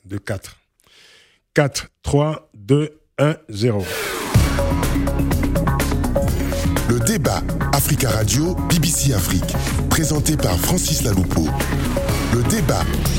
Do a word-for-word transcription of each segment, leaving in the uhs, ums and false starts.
deux quatre. quatre, trois, deux, un, zéro. Le débat Africa Radio, B B C Afrique, présenté par Francis Laloupeau. Le débat.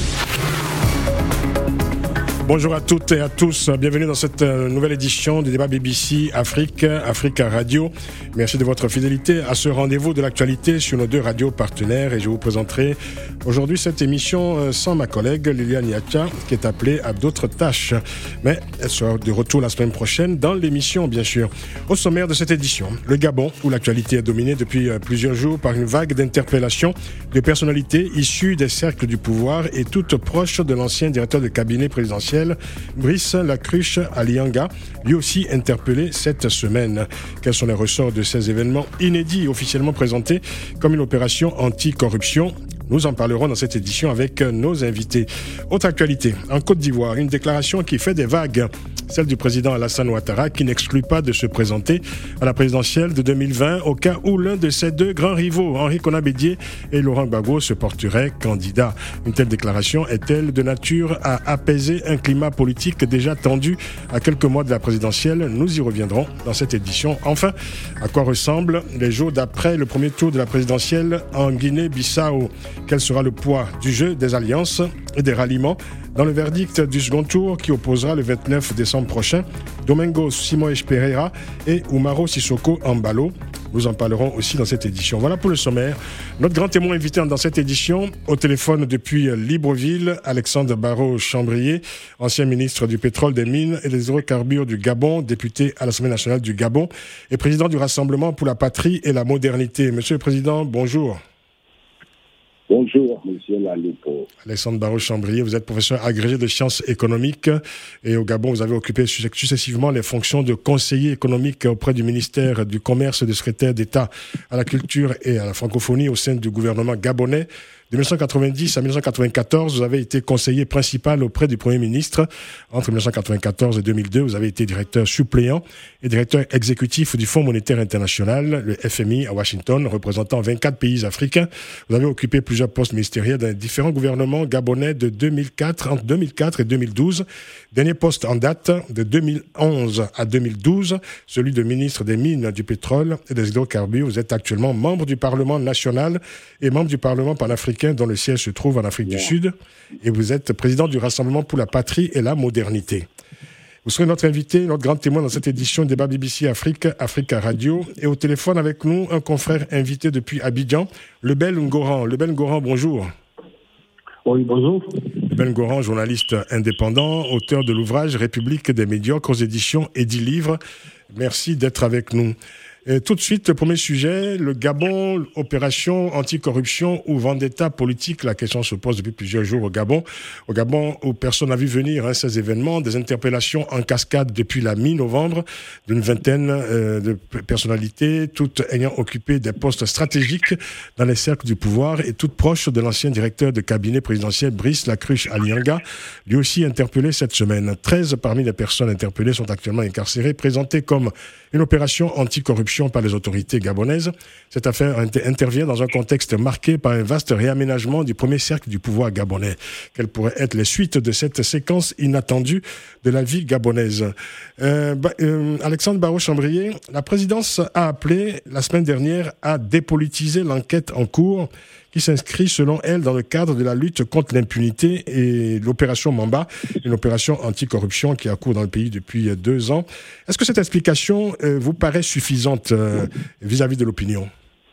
Bonjour à toutes et à tous, bienvenue dans cette nouvelle édition du débat B B C Afrique, Africa Radio. Merci de votre fidélité à ce rendez-vous de l'actualité sur nos deux radios partenaires et je vous présenterai aujourd'hui cette émission sans ma collègue Liliane Yacha qui est appelée à d'autres tâches. Mais elle sera de retour la semaine prochaine dans l'émission bien sûr. Au sommaire de cette édition, le Gabon où l'actualité est dominée depuis plusieurs jours par une vague d'interpellations de personnalités issues des cercles du pouvoir et toutes proches de l'ancien directeur de cabinet présidentiel Brice Lacruche Alianga, lui aussi interpellé cette semaine. Quels sont les ressorts de ces événements inédits officiellement présentés comme une opération anti-corruption ? Nous en parlerons dans cette édition avec nos invités. Autre actualité, en Côte d'Ivoire, une déclaration qui fait des vagues. Celle du président Alassane Ouattara qui n'exclut pas de se présenter à la présidentielle de deux mille vingt au cas où l'un de ses deux grands rivaux, Henri Konan Bédié et Laurent Gbagbo, se porterait candidat. Une telle déclaration est-elle de nature à apaiser un climat politique déjà tendu à quelques mois de la présidentielle ? Nous y reviendrons dans cette édition. Enfin, à quoi ressemblent les jours d'après le premier tour de la présidentielle en Guinée-Bissau ? Quel sera le poids du jeu des alliances et des ralliements dans le verdict du second tour qui opposera le vingt-neuf décembre prochain Domingos Simoes Pereira et Umaro Sissoko Embalo. Nous en parlerons aussi dans cette édition. Voilà pour le sommaire. Notre grand témoin invité dans cette édition, au téléphone depuis Libreville, Alexandre Barrot Chambrier, ancien ministre du pétrole, des mines et des hydrocarbures du Gabon, député à l'Assemblée nationale du Gabon et président du Rassemblement pour la patrie et la modernité. Monsieur le Président, bonjour. Bonjour, monsieur Laloupeau. Alexandre Barrot-Chambrier, vous êtes professeur agrégé de sciences économiques et au Gabon, vous avez occupé successivement les fonctions de conseiller économique auprès du ministère du Commerce et de secrétaire d'État à la culture et à la francophonie au sein du gouvernement gabonais. De dix-neuf cent quatre-vingt-dix à dix-neuf cent quatre-vingt-quatorze, vous avez été conseiller principal auprès du Premier ministre. Entre dix-neuf cent quatre-vingt-quatorze et deux mille deux, vous avez été directeur suppléant et directeur exécutif du Fonds monétaire international, le F M I, à Washington, représentant vingt-quatre pays africains. Vous avez occupé plusieurs postes ministériels dans différents gouvernements gabonais de deux mille quatre, entre deux mille quatre et deux mille douze. Dernier poste en date de deux mille onze à deux mille douze, celui de ministre des Mines, du Pétrole et des Hydrocarbures. Vous êtes actuellement membre du Parlement national et membre du Parlement panafricain dont le siège se trouve en Afrique du Sud, et vous êtes président du Rassemblement pour la patrie et la modernité. Vous serez notre invité, notre grand témoin dans cette édition du débat B B C Afrique, Africa Radio, et au téléphone avec nous, un confrère invité depuis Abidjan, Lebel Ngoran. Lebel Ngoran, bonjour. Oui, bonjour. Lebel Ngoran, journaliste indépendant, auteur de l'ouvrage République des médiocres aux éditions Eddy Livre. Merci d'être avec nous. Et tout de suite, le premier sujet, le Gabon, opération anticorruption ou vendetta politique. La question se pose depuis plusieurs jours au Gabon. Au Gabon, où personne n'a vu venir hein, ces événements, des interpellations en cascade depuis la mi-novembre d'une vingtaine euh, de personnalités, toutes ayant occupé des postes stratégiques dans les cercles du pouvoir et toutes proches de l'ancien directeur de cabinet présidentiel Brice Lacruche Alianga, lui aussi interpellé cette semaine. treize parmi les personnes interpellées sont actuellement incarcérées, présentées comme une opération anticorruption par les autorités gabonaises. Cette affaire intervient dans un contexte marqué par un vaste réaménagement du premier cercle du pouvoir gabonais. Quelles pourraient être les suites de cette séquence inattendue de la vie gabonaise ? euh, bah, euh, Alexandre Barrot-Chambrier, la présidence a appelé la semaine dernière à dépolitiser l'enquête en cours qui s'inscrit selon elle dans le cadre de la lutte contre l'impunité et l'opération Mamba, une opération anticorruption qui a cours dans le pays depuis deux ans. Est-ce que cette explication euh, vous paraît suffisante euh, vis-à-vis de l'opinion ?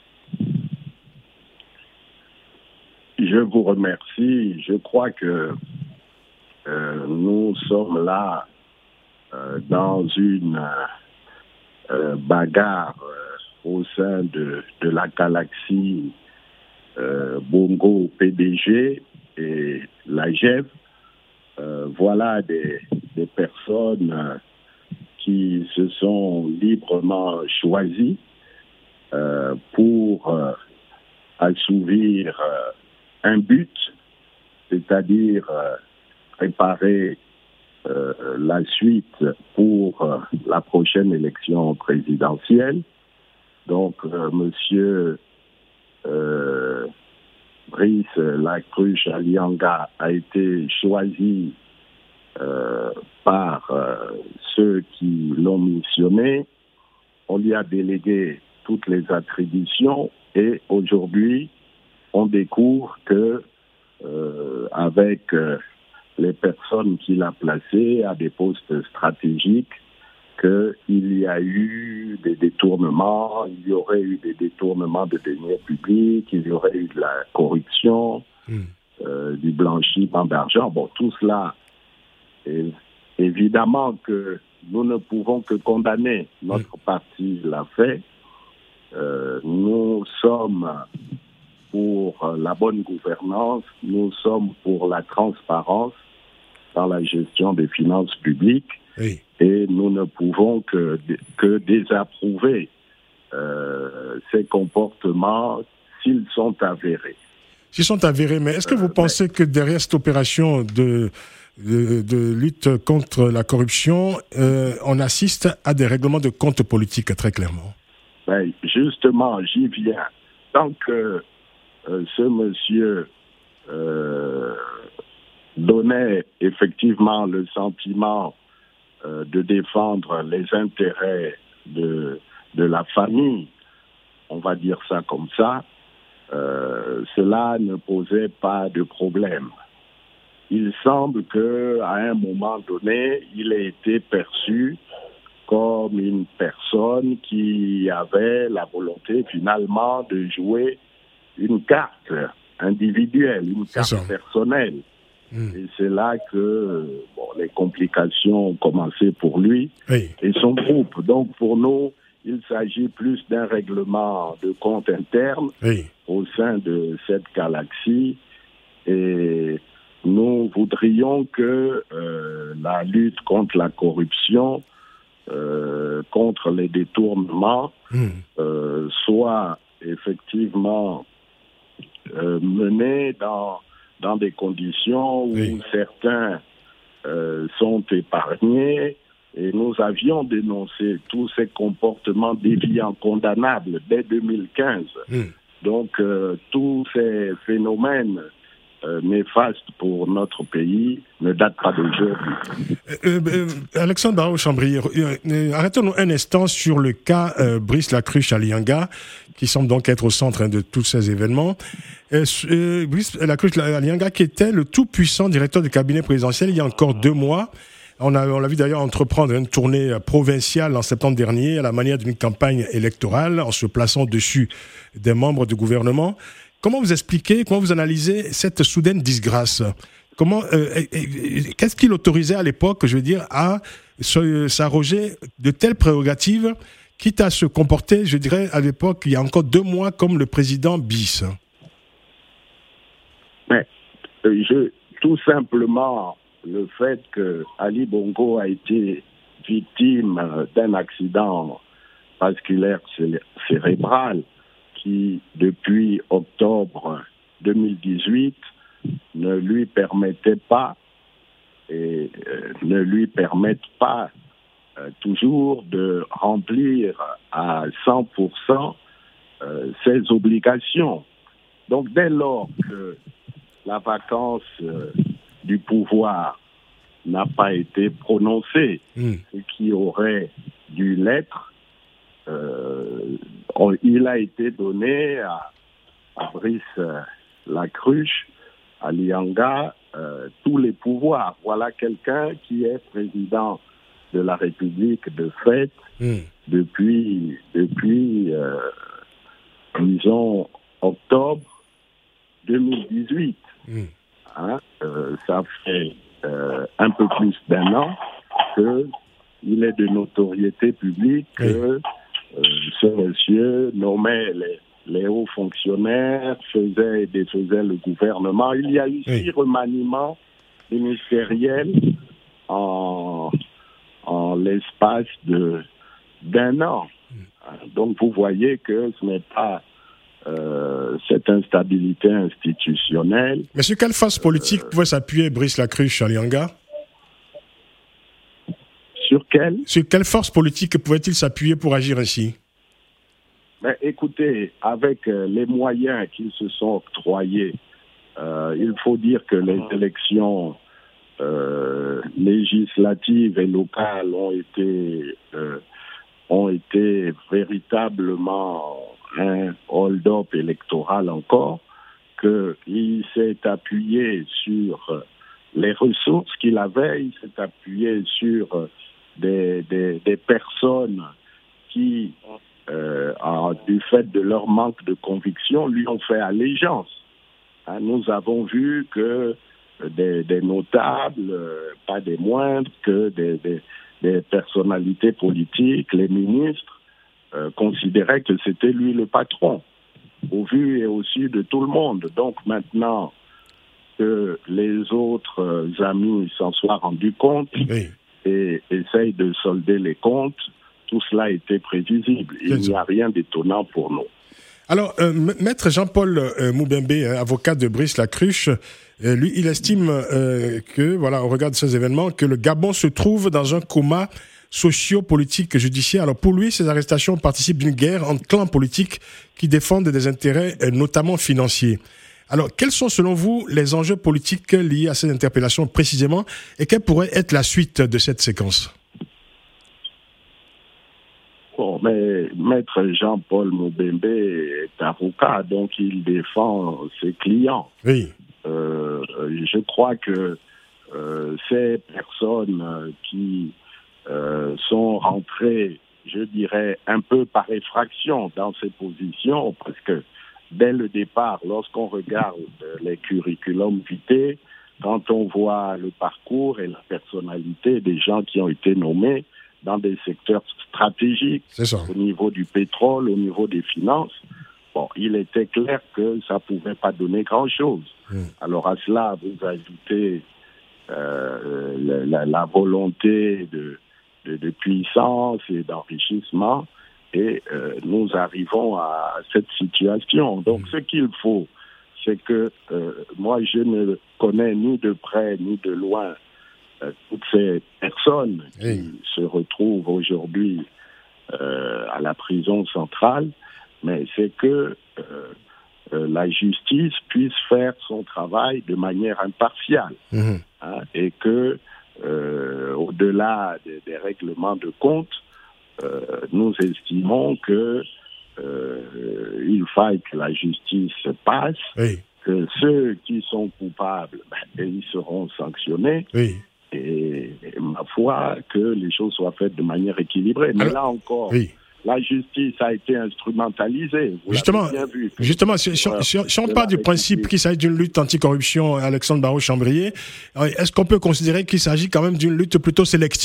Je vous remercie. Je crois que euh, nous sommes là euh, dans une euh, bagarre euh, au sein de, de la galaxie Euh, Bongo P D G et la G E V. Euh, voilà des, des personnes euh, qui se sont librement choisies euh, pour euh, assouvir euh, un but, c'est-à-dire euh, préparer euh, la suite pour euh, la prochaine élection présidentielle. Donc, euh, monsieur Euh, Brice Lacruche Alianga a été choisi euh, par euh, ceux qui l'ont missionné. On lui a délégué toutes les attributions et aujourd'hui, on découvre que euh, avec euh, les personnes qu'il a placées à des postes stratégiques, qu'il y a eu des détournements, il y aurait eu des détournements de deniers publics, il y aurait eu de la corruption, mmh. euh, du blanchiment d'argent. Bon, tout cela, est, évidemment que nous ne pouvons que condamner. Notre mmh. parti l'a fait. Euh, nous sommes pour la bonne gouvernance, nous sommes pour la transparence dans la gestion des finances publiques. Oui. Et nous ne pouvons que, que désapprouver euh, ces comportements s'ils sont avérés. S'ils sont avérés, mais est-ce que vous euh, pensez mais... que derrière cette opération de, de, de lutte contre la corruption, euh, on assiste à des règlements de comptes politiques, très clairement? Ben, justement, j'y viens. Tant que euh, ce monsieur euh, donnait effectivement le sentiment de défendre les intérêts de, de la famille, on va dire ça comme ça, euh, cela ne posait pas de problème. Il semble qu'à un moment donné, il ait été perçu comme une personne qui avait la volonté finalement de jouer une carte individuelle, une carte personnelle. Et c'est là que bon, les complications ont commencé pour lui oui. et son groupe. Donc pour nous, il s'agit plus d'un règlement de compte interne oui. au sein de cette galaxie. Et nous voudrions que euh, la lutte contre la corruption, euh, contre les détournements, mmh. euh, soit effectivement euh, menée dans... dans des conditions où oui. certains euh, sont épargnés. Et nous avions dénoncé tous ces comportements déviants condamnables dès deux mille quinze. Mm. Donc, euh, tous ces phénomènes euh, néfastes pour notre pays ne datent pas d'aujourd'hui. Euh, euh, Alexandre Barraud-Chambrier, euh, arrêtons-nous un instant sur le cas euh, Brice Lacruche Alianga, qui semble donc être au centre hein, de tous ces événements. Euh, euh, Brice Lacruche Alianga, qui était le tout-puissant directeur du cabinet présidentiel il y a encore deux mois. On, a, on l'a vu d'ailleurs entreprendre une tournée provinciale en septembre dernier à la manière d'une campagne électorale en se plaçant au-dessus des membres du gouvernement. Comment vous expliquez, comment vous analysez cette soudaine disgrâce ? Comment, euh, qu'est-ce qui l'autorisait à l'époque, je veux dire, à se, s'arroger de telles prérogatives, quitte à se comporter, je dirais, à l'époque, il y a encore deux mois, comme le président bis ? Mais, je, tout simplement, le fait que Ali Bongo a été victime d'un accident vasculaire cérébral qui, depuis octobre deux mille dix-huit, ne lui permettait pas et euh, ne lui permettent pas euh, toujours de remplir à cent pour cent euh, ses obligations. Donc dès lors que la vacance euh, du pouvoir n'a pas été prononcée, mmh. ce qui aurait dû l'être, euh, on, il a été donné à, à Brice euh, Lacruche Alianga euh, tous les pouvoirs. Voilà quelqu'un qui est président de la République de fait mmh. depuis, depuis euh, disons, octobre deux mille dix-huit. Mmh. Hein, euh, ça fait euh, un peu plus d'un an qu'il est de notoriété publique que euh, ce monsieur nommait les, les hauts fonctionnaires, faisait et défaisait le gouvernement. Il y a eu six remaniements ministériels en, en l'espace de, d'un an. Donc vous voyez que ce n'est pas Euh, cette instabilité institutionnelle. Mais sur quelle force politique euh, pouvait s'appuyer Brice Lacruche Alianga ? Sur quelle ? Sur quelle force politique pouvait-il s'appuyer pour agir ainsi ? Mais écoutez, avec euh, les moyens qu'ils se sont octroyés, euh, il faut dire que les élections euh, législatives et locales ont été, euh, ont été véritablement un hold-up électoral encore, qu'il s'est appuyé sur les ressources qu'il avait, il s'est appuyé sur des, des, des personnes qui, euh, en, du fait de leur manque de conviction, lui ont fait allégeance. Hein, nous avons vu que des, des notables, euh, pas des moindres, que des, des, des personnalités politiques, les ministres, euh, considéraient que c'était lui le patron, au vu et au su de tout le monde. Donc maintenant que les autres euh, amis s'en soient rendus compte oui. et essayent de solder les comptes, tout cela était prévisible. Il n'y a rien d'étonnant pour nous. Alors, euh, maître Jean-Paul euh, Moubembe, euh, avocat de Brice-la-Cruche, euh, lui, il estime euh, que, voilà, au regard de ces événements, que le Gabon se trouve dans un coma socio-politique judiciaire. Alors, pour lui, ces arrestations participent d'une guerre entre clans politiques qui défendent des intérêts, euh, notamment financiers. Alors, quels sont, selon vous, les enjeux politiques liés à ces interpellations précisément, et quelle pourrait être la suite de cette séquence ? Bon, mais Maître Jean-Paul Moubembe est avocat, donc il défend ses clients. Oui. Euh, je crois que euh, ces personnes qui euh, sont rentrées, je dirais, un peu par effraction dans ces positions, parce que dès le départ, lorsqu'on regarde les curriculums vitae, quand on voit le parcours et la personnalité des gens qui ont été nommés, dans des secteurs stratégiques, au niveau du pétrole, au niveau des finances, bon, il était clair que ça ne pouvait pas donner grand-chose. Mmh. Alors à cela, vous ajoutez euh, la, la volonté de, de, de puissance et d'enrichissement, et euh, nous arrivons à cette situation. Donc mmh. ce qu'il faut, c'est que euh, moi, je ne connais ni de près ni de loin toutes ces personnes qui oui. se retrouvent aujourd'hui euh, à la prison centrale, mais c'est que euh, euh, la justice puisse faire son travail de manière impartiale mmh. hein, et que, euh, au-delà des, des règlements de compte, euh, nous estimons que euh, il faille que la justice passe, oui. que ceux qui sont coupables, ben, ils seront sanctionnés. Oui. Et, et ma foi, que les choses soient faites de manière équilibrée. Mais Alors, là encore, oui. la justice a été instrumentalisée. Vous justement, bien vu, justement si, si, si, si on part du principe qu'il s'agit d'une lutte anticorruption, Alexandre Barraud-Chambrier, est-ce qu'on peut considérer qu'il s'agit quand même d'une lutte plutôt sélective ?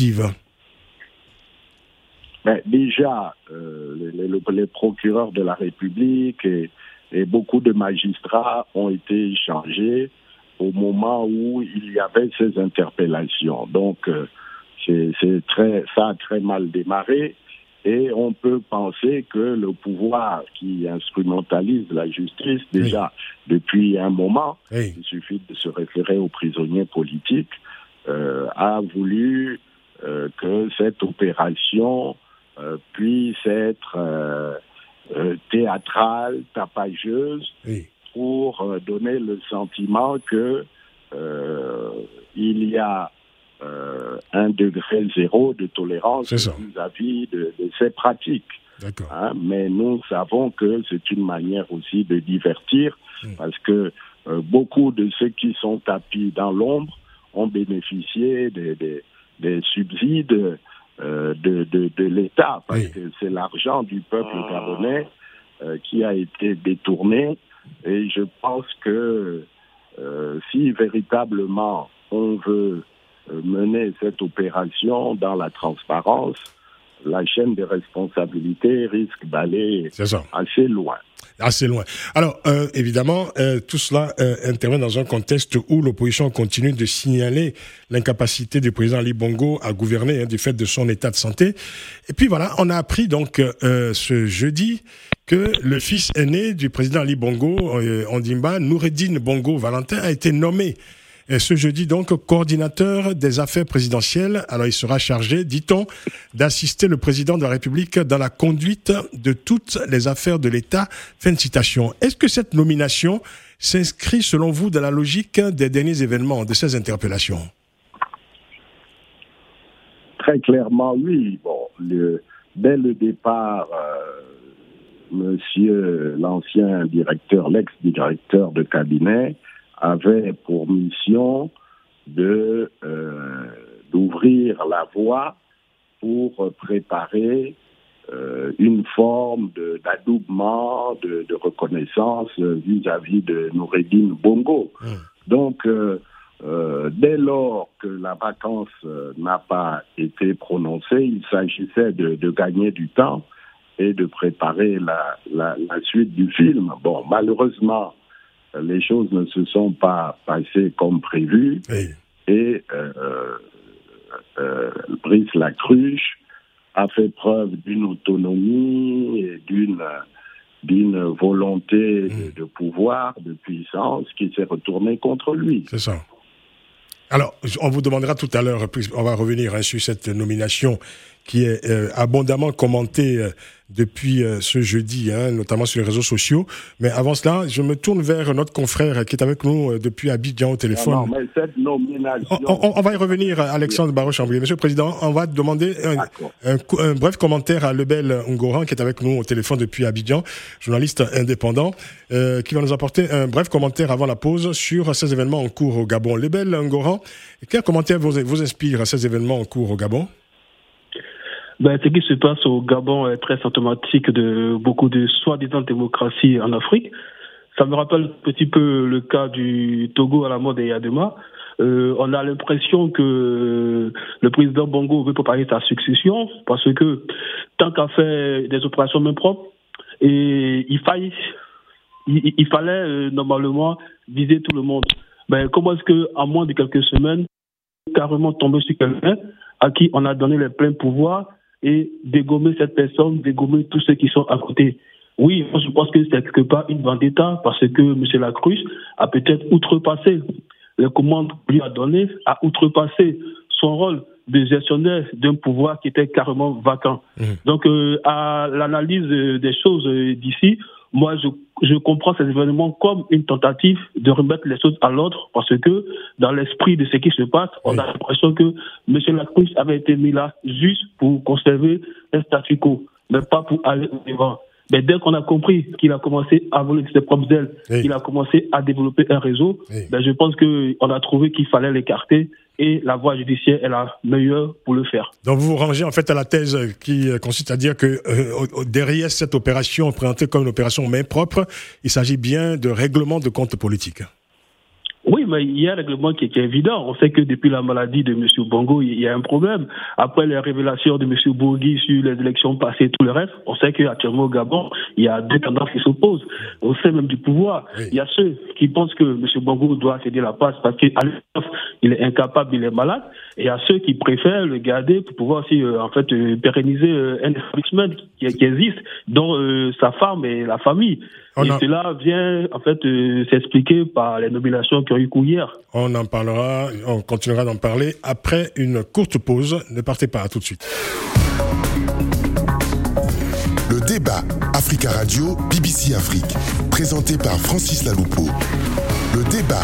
Ben, déjà, euh, les, les, les procureurs de la République et, et beaucoup de magistrats ont été changés au moment où il y avait ces interpellations. Donc, euh, c'est, c'est très, ça a très mal démarré et on peut penser que le pouvoir qui instrumentalise la justice, déjà oui. depuis un moment, oui. il suffit de se référer aux prisonniers politiques, euh, a voulu euh, que cette opération euh, puisse être euh, euh, théâtrale, tapageuse, oui. pour euh, donner le sentiment que euh, il y a euh, un degré zéro de tolérance vis-à-vis de, de ces pratiques. Hein, mais nous savons que c'est une manière aussi de divertir, mmh. parce que euh, beaucoup de ceux qui sont tapis dans l'ombre ont bénéficié des, des, des subsides euh, de, de, de l'État, parce oui. que c'est l'argent du peuple gabonais euh, qui a été détourné. Et je pense que euh, si véritablement on veut euh, mener cette opération dans la transparence, la chaîne des responsabilités risque d'aller assez loin. Assez loin. Alors, euh, évidemment, euh, tout cela euh, intervient dans un contexte où l'opposition continue de signaler l'incapacité du président Ali Bongo à gouverner hein, du fait de son état de santé. Et puis voilà, on a appris donc euh, ce jeudi que le fils aîné du président Ali Bongo, euh, Ondimba, Noureddine Bongo Valentin, a été nommé Et ce jeudi, donc, coordinateur des affaires présidentielles. Alors, il sera chargé, dit-on, d'assister le président de la République dans la conduite de toutes les affaires de l'État. Fin de citation. Est-ce que cette nomination s'inscrit, selon vous, dans la logique des derniers événements, de ces interpellations? très clairement, oui. Bon, le, dès le départ, euh, monsieur l'ancien directeur, l'ex-directeur de cabinet, avait pour mission de euh, d'ouvrir la voie pour préparer euh, une forme de, d'adoubement, de, de reconnaissance vis-à-vis de Noureddine Bongo. Mmh. Donc, euh, euh, dès lors que la vacance euh, n'a pas été prononcée, il s'agissait de, de gagner du temps et de préparer la, la, la suite du film. Bon, malheureusement, les choses ne se sont pas passées comme prévu. Oui. Et euh, euh, Brice Lacruche a fait preuve d'une autonomie et d'une, d'une volonté mmh. de, de pouvoir, de puissance qui s'est retournée contre lui. C'est ça. Alors, on vous demandera tout à l'heure, on va revenir hein, sur cette nomination qui est euh, abondamment commentée euh, depuis euh, ce jeudi, hein, notamment sur les réseaux sociaux. Mais avant cela, je me tourne vers notre confrère qui est avec nous euh, depuis Abidjan au téléphone. Non, non, mais cette nomination... On, on, on va y revenir, Alexandre Barreau-Chambrier. Monsieur le Président, on va demander un, un, un bref commentaire à Lebel Ngoran, qui est avec nous au téléphone depuis Abidjan, journaliste indépendant, euh, qui va nous apporter un bref commentaire avant la pause sur ces événements en cours au Gabon. Lebel Ngoran, quel commentaire vous, vous inspire à ces événements en cours au Gabon ? Ben, ce qui se passe au Gabon est très symptomatique de beaucoup de soi-disant démocratie en Afrique. Ça me rappelle un petit peu le cas du Togo à la mort des Yadema. Euh, on a l'impression que le président Bongo veut préparer sa succession parce que tant qu'à faire des opérations main propre, et il, faille, il, il fallait euh, normalement viser tout le monde. Ben, comment est-ce qu'en moins de quelques semaines, carrément tomber sur quelqu'un à qui on a donné les pleins pouvoirs et dégommer cette personne, dégommer tous ceux qui sont à côté. Oui, moi je pense que c'est quelque part une vendetta parce que M. Lacruche a peut-être outrepassé les commandes qu'on lui a données, a outrepassé son rôle de gestionnaire d'un pouvoir qui était carrément vacant. Mmh. Donc, euh, à l'analyse des choses d'ici, moi je, je comprends ces événements comme une tentative de remettre les choses à l'ordre parce que dans l'esprit de ce qui se passe, on oui. a l'impression que M. Lacruche avait été mis là juste pour conserver un statu quo, mais pas pour aller au devant. Mais dès qu'on a compris qu'il a commencé à voler de ses propres ailes, oui. qu'il a commencé à développer un réseau, oui. ben je pense qu'on a trouvé qu'il fallait l'écarter et la voie judiciaire est la meilleure pour le faire. Donc vous vous rangez en fait à la thèse qui consiste à dire que euh, derrière cette opération présentée comme une opération main propre, il s'agit bien de règlement de comptes politiques. Oui, mais il y a un règlement qui est, qui est évident. On sait que depuis la maladie de M. Bongo, il y a un problème. Après les révélations de M. Bourgui sur les élections passées et tout le reste, on sait qu'actuellement au Gabon, il y a deux tendances qui s'opposent. Au sein même du pouvoir, oui. il y a ceux qui pensent que M. Bongo doit céder la place parce qu'il est incapable, il est malade. Et il y a ceux qui préfèrent le garder pour pouvoir aussi, euh, en fait, euh, pérenniser euh, un establishment qui, qui existe, dont euh, sa femme et la famille. On et a... cela vient, en fait, euh, s'expliquer par les nominations qui ont eu cours hier. On en parlera, on continuera d'en parler après une courte pause. Ne partez pas, à tout de suite. Le débat Africa Radio, B B C Afrique, présenté par Francis Laloupo. Le débat.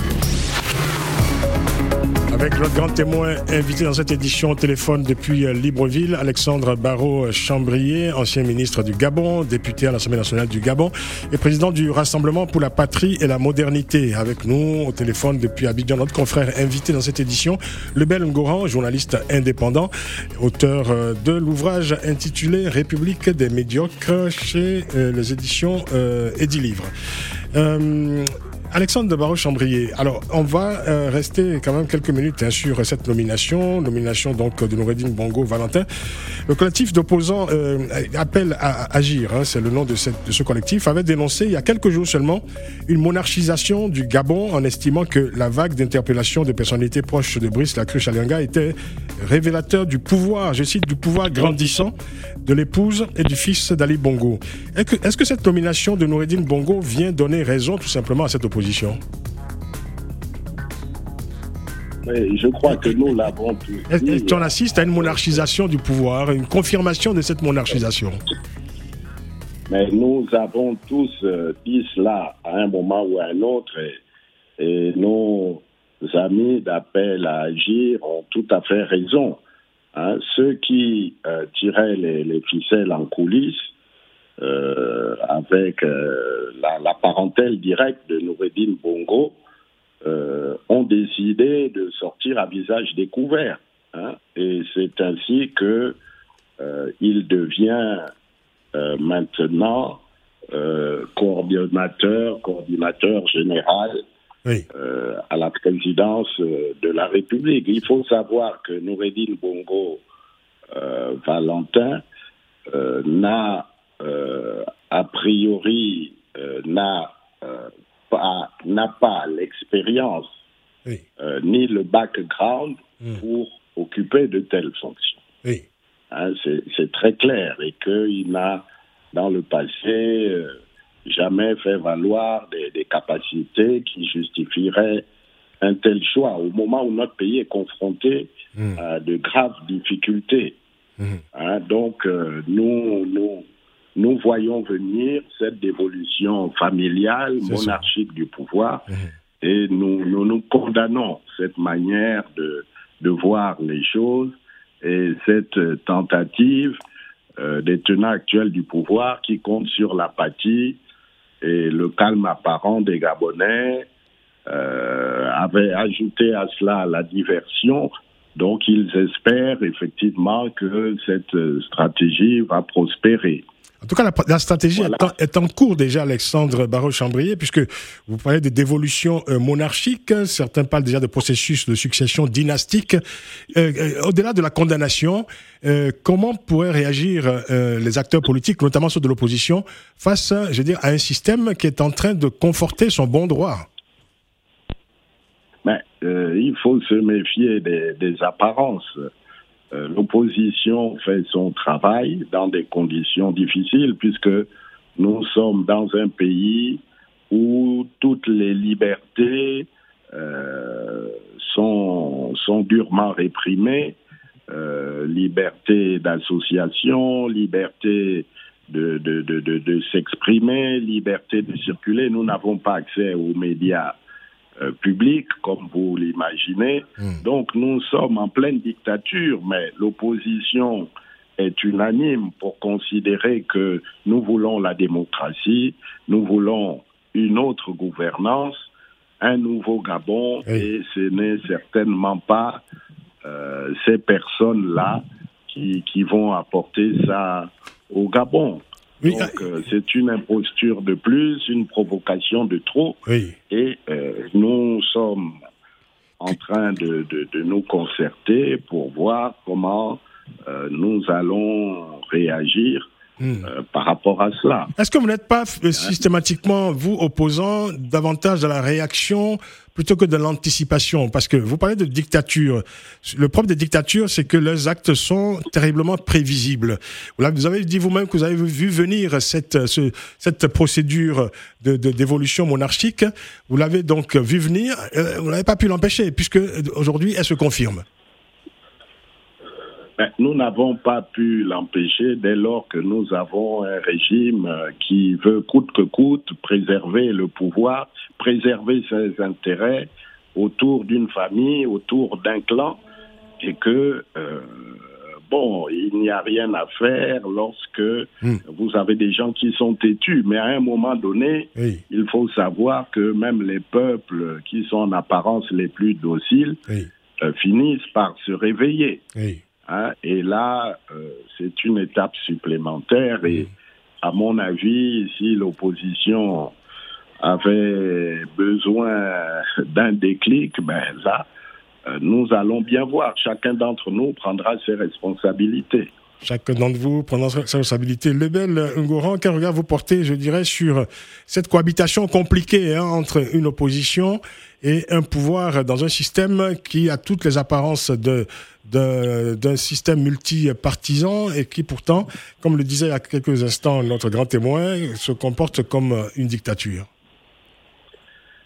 Avec notre grand témoin invité dans cette édition au téléphone depuis Libreville, Alexandre Barreau-Chambrier, ancien ministre du Gabon, député à l'Assemblée nationale du Gabon et président du Rassemblement pour la patrie et la modernité. Avec nous au téléphone depuis Abidjan, notre confrère invité dans cette édition, Lebel Ngoran, journaliste indépendant, auteur de l'ouvrage intitulé République des médiocres chez les éditions euh, Edilivre. Euh, Alexandre de Barreau-Chambrier, alors on va euh, rester quand même quelques minutes hein, sur cette nomination, nomination donc de Noureddine Bongo Valentin. Le collectif d'opposants euh, appelle à agir, hein, c'est le nom de, cette, de ce collectif, avait dénoncé il y a quelques jours seulement une monarchisation du Gabon en estimant que la vague d'interpellations de personnalités proches de Brice Lacruche Alianga était révélateur du pouvoir, je cite, du pouvoir grandissant de l'épouse et du fils d'Ali Bongo. Est-ce que, est-ce que cette nomination de Noureddine Bongo vient donner raison tout simplement à cette opposition? Mais je crois que nous l'avons tous dit. Est-ce qu'on assiste à une monarchisation du pouvoir, une confirmation de cette monarchisation? Mais nous avons tous dit cela à un moment ou à un autre et, et nos amis d'appel à agir ont tout à fait raison. Hein, ceux qui euh, tiraient les, les ficelles en coulisses, euh, avec euh, la, la parentèle directe de Noureddin Bongo, euh, ont décidé de sortir à visage découvert. Hein, et c'est ainsi que euh, il devient euh, maintenant euh, coordonnateur, coordinateur général oui. euh, à la présidence euh, de la République. Il faut savoir que Noureddin Bongo euh, Valentin euh, n'a euh, a priori euh, n'a euh, pas n'a pas l'expérience oui. euh, ni le background mmh. pour occuper de telles fonctions. Oui. Hein, c'est, c'est très clair et qu'il n'a dans le passé euh, jamais fait valoir des, des capacités qui justifieraient un tel choix au moment où notre pays est confronté mmh. à de graves difficultés. Mmh. Hein, donc euh, nous, nous, nous voyons venir cette dévolution familiale, c'est monarchique ça. Du pouvoir mmh. et nous, nous nous condamnons cette manière de, de voir les choses et cette tentative euh, des tenants actuels du pouvoir qui comptent sur l'apathie et le calme apparent des Gabonais euh, avait ajouté à cela la diversion. Donc, ils espèrent effectivement que cette stratégie va prospérer. En tout cas, la, la stratégie voilà. est, en, est en cours déjà, Alexandre Barreau-Chambrier, puisque vous parlez de dévolution euh, monarchique. Certains parlent déjà de processus de succession dynastique. Euh, euh, au-delà de la condamnation, euh, comment pourraient réagir euh, les acteurs politiques, notamment ceux de l'opposition, face, je veux dire, à un système qui est en train de conforter son bon droit? Mais, euh, il faut se méfier des, des apparences. Euh, l'opposition fait son travail dans des conditions difficiles puisque nous sommes dans un pays où toutes les libertés euh, sont, sont durement réprimées. Euh, liberté d'association, liberté de, de, de, de, de s'exprimer, liberté de circuler. Nous n'avons pas accès aux médias Euh, public, comme vous l'imaginez. Mmh. Donc, nous sommes en pleine dictature, mais l'opposition est unanime pour considérer que nous voulons la démocratie, nous voulons une autre gouvernance, un nouveau Gabon, oui. et ce n'est certainement pas euh, ces personnes-là qui, qui vont apporter ça au Gabon. Oui. Donc, euh, c'est une imposture de plus, une provocation de trop. Oui. Et euh, nous sommes en train de, de, de nous concerter pour voir comment euh, nous allons réagir Mmh. Euh, par rapport à cela. Est-ce que vous n'êtes pas euh, systématiquement, vous, opposant davantage de la réaction plutôt que de l'anticipation? Parce que vous parlez de dictature. Le propre des dictatures, c'est que leurs actes sont terriblement prévisibles. Vous avez dit vous-même que vous avez vu venir cette, ce, cette procédure de, de, d'évolution monarchique. Vous l'avez donc vu venir. Euh, vous n'avez pas pu l'empêcher, puisque aujourd'hui, elle se confirme. Ben, nous n'avons pas pu l'empêcher dès lors que nous avons un régime qui veut coûte que coûte préserver le pouvoir, préserver ses intérêts autour d'une famille, autour d'un clan, et que, euh, bon, il n'y a rien à faire lorsque mmh. vous avez des gens qui sont têtus. Mais à un moment donné, oui. il faut savoir que même les peuples qui sont en apparence les plus dociles oui. euh, finissent par se réveiller. Oui. Hein, et là, euh, c'est une étape supplémentaire et à mon avis, si l'opposition avait besoin d'un déclic, ben là, euh, nous allons bien voir. Chacun d'entre nous prendra ses responsabilités. Chacun d'entre vous prendra ses responsabilités. Lebel Ngoran, quel regard vous portez, je dirais, sur cette cohabitation compliquée hein, entre une opposition et un pouvoir dans un système qui a toutes les apparences de, de, d'un système multipartisan et qui pourtant, comme le disait il y a quelques instants notre grand témoin, se comporte comme une dictature?